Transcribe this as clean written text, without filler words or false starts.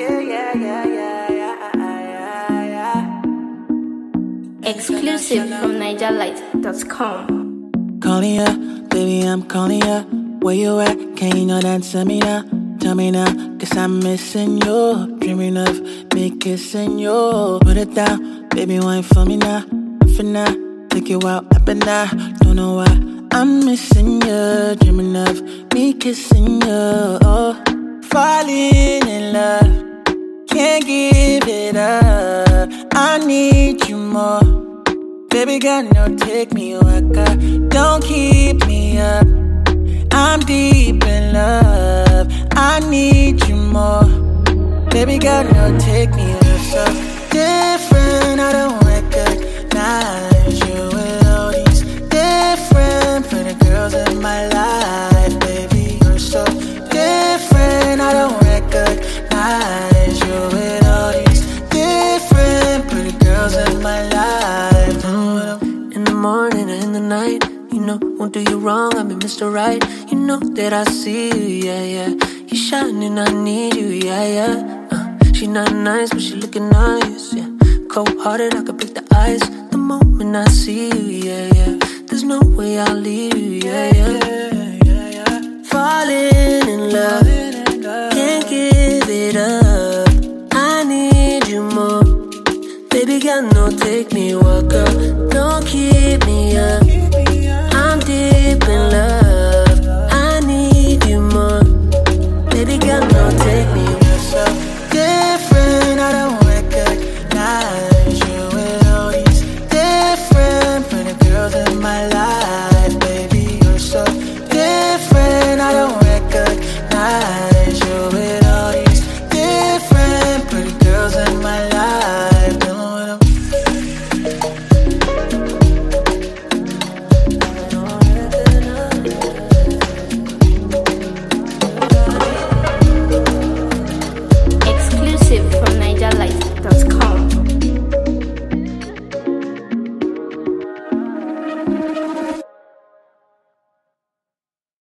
Exclusive from NigerLight.com. Calling ya, baby, I'm calling ya. Where you at? Can you not answer me now? Tell me now, cause I'm missing you. Dreaming of me kissing you. Put it down, baby, wine for me now. For now, take you out up and down. Don't know why I'm missing you. Dreaming of me kissing you. Oh, falling in love. Can't give it up. I need you more. Baby girl, no, take me waka. Don't keep me up. I'm deep in love. I need you more. Baby girl, no, take me so different. I don't recognize you with all these different pretty girls in my life. Baby, you're so different. I don't recognize you with all these different pretty girls in my life. In the morning and in the night, you know, won't do you wrong, I'm Mr. Right. You know that I see you, yeah, yeah. You shining, I need you, yeah, yeah. She not nice, but she looking nice, yeah. Cold-hearted, I could break the ice. The moment I see you, yeah, yeah. There's no way I'll leave you, yeah, yeah. Falling in love, can't give it up. I need you more. Baby girl, no, take me walk up. Don't keep me up. I'm deep in love. I need you more. Baby girl, no, take me walk up.